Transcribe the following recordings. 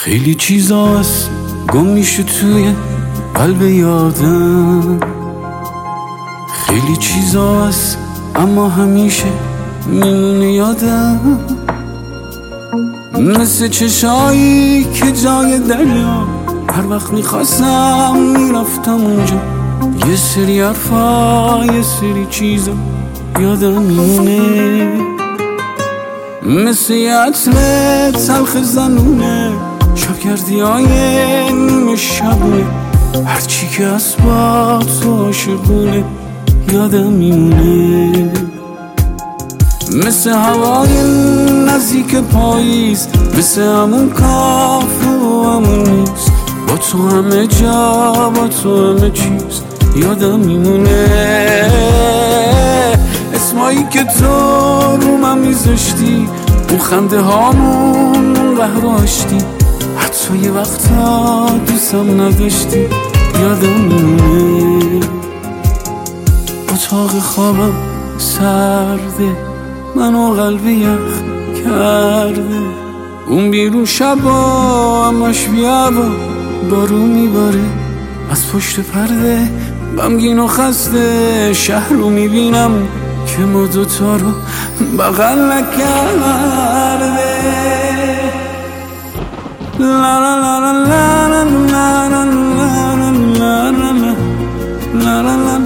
خیلی چیزاست گم میشه توی قلب یادم، خیلی چیزاست اما همیشه میمونه یادم، مثل چشایی که جای دریا هر وقت میخواستم میرفتم اونجا، یه سری حرفا یه سری چیزا یادم میمونه، مثل یه عطر تلخ زنونه شبگردی های نیمه شبونه، هرچی که از با تو عاشقونه یادم میمونه، مثل هوای نزدیک پاییز، مثل همون کافه و همون نیست، با تو همه جا با تو همه چیز یادم میمونه، اسمایی که تو رو من میذاشتی، اون خنده هامون اون قهر و آشتی، حتی یه وقتا دوستم نداشتی یادم میمونه، اتاق خوابم سرده منو قلب یخ کرده، اون بیرون شبا همش بیابا بارون میباره، از پشت پرده غمگین و خسته شهر رو میبینم که ما دوتا رو بغل نکرده، لا لا لا لا لا لا لا لا لا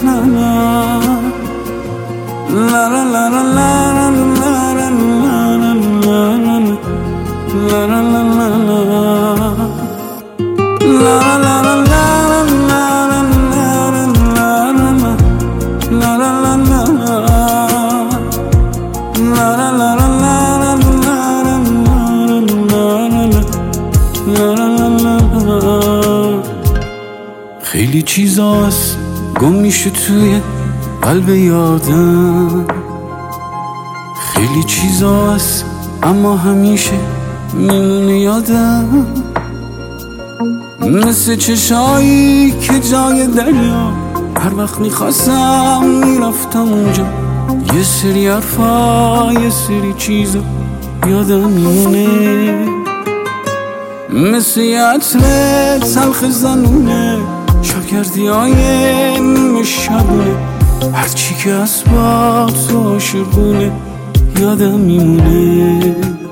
خیلی چیزاست گم میشه توی قلب یادم، خیلی چیزاست اما همیشه میمونه یادم، مثل چشایی که جای دریا هر وقت میخواستم میرفتم اونجا، یه سری حرفا یه سری چیزا یادم میمونه، مثل یه عطر تلخ زنونه شبگردی های نیمه شبونه، هرچی که از با تو عاشقونه یادم میمونه،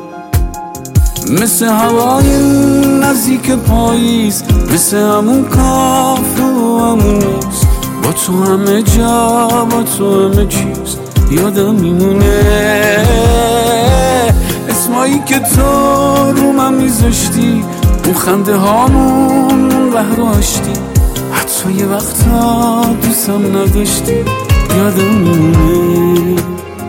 مثل هوای نزدیک پاییز، مثل همون کافه و همون نیست، با تو همه جا با تو همه چیز یادم میمونه، اسمایی که تو رو من میذاشتی، اون خنده هامون اون قهر و آشتی، حتی یه وقتا دوستم نداشتی یادم میمونه،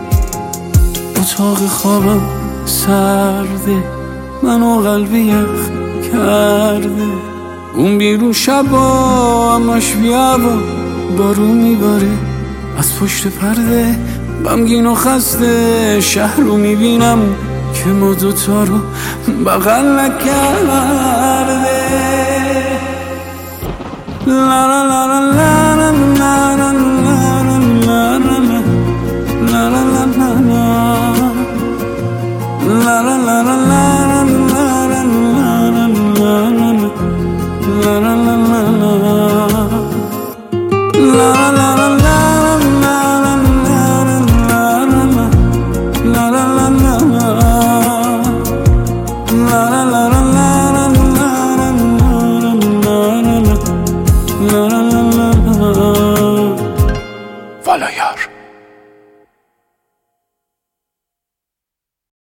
اتاق خوابم سرده منو قلب یخ کرده، اون بیرون شبا همش بیابا بارون میباره، از پشت پرده غمگین و خسته شهر رو میبینم که ما دوتا رو بغل نکرده، لا لا لا لا لا لا لا لا والا یار.